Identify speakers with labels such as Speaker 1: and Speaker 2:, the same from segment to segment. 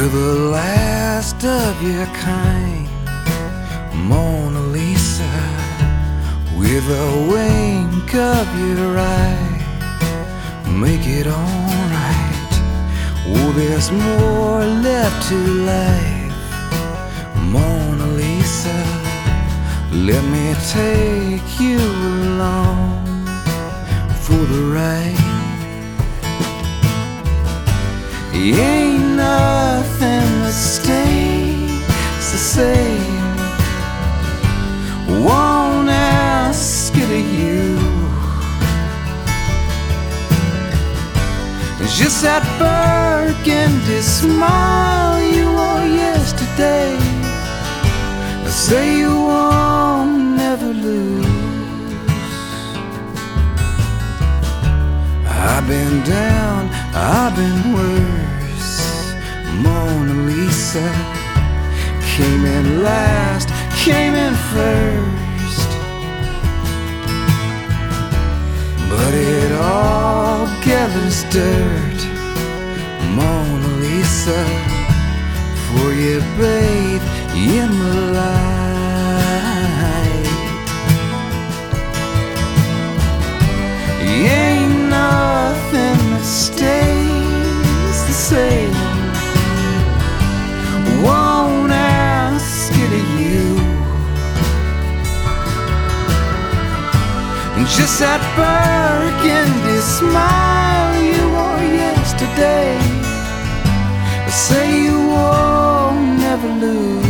Speaker 1: You're the last of your kind, Mona Lisa, with a wink of your eye. Make it alright. Oh, there's more left to life, Mona Lisa. Let me take you along for the ride. Ain't nothing that stays the same. Won't ask it of you. It's just that burgundy smile you wore yesterday. I say you won't never lose. I've been down, I've been worse, Mona Lisa. Came in last, came in first, but it all gathers dirt, Mona Lisa, for you bathe in the light. Ain't nothing that stays the same. Won't ask it of you. And just that burgundy smile you wore yesterday, I say you won't never lose.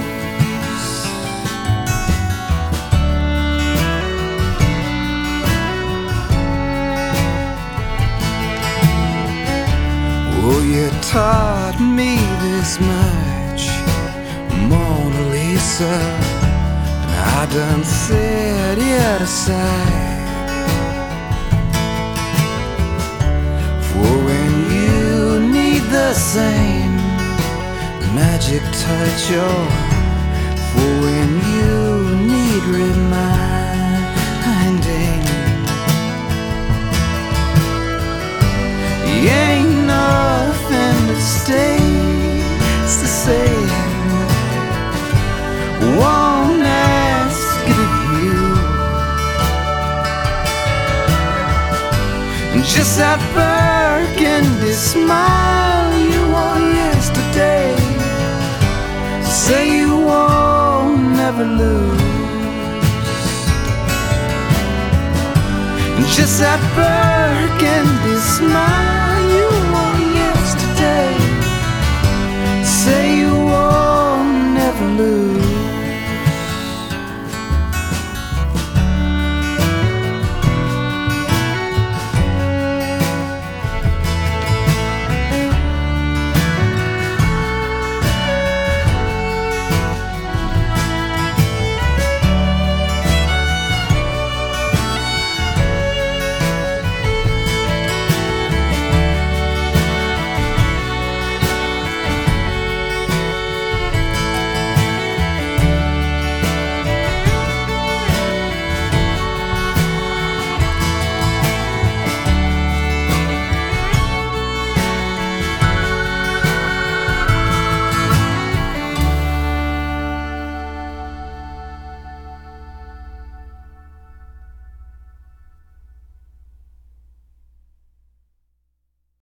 Speaker 1: Oh, you taught me this much, Mona Lisa, and I done set it aside. For when you need the same magic touch, or for when you need reminding, ain't nothing that stays the same. Won't ask it of you. And just that burgundy smile you wore yesterday, say you won't never lose. And just that burgundy smile